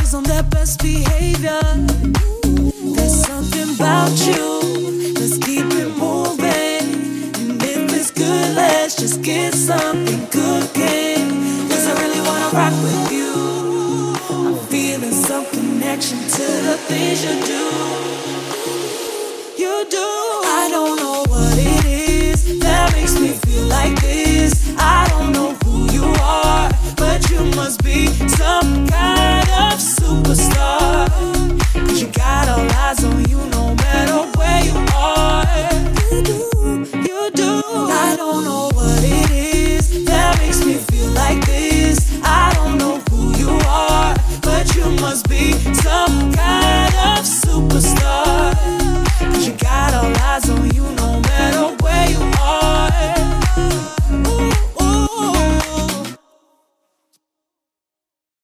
always on that best behavior. There's something about you. Let's keep it moving. And if it's good, let's just get something cooking. 'Cause I really wanna rock with you. I'm feeling some connection to the things you do. You do. I don't know what it is that makes me feel like this. I don't know who you are, but you must be some kind of superstar. 'Cause you got all eyes on you no matter where you are. You do, you do. I don't know what it is that makes me feel like this. I don't know who you are, but you must be some kind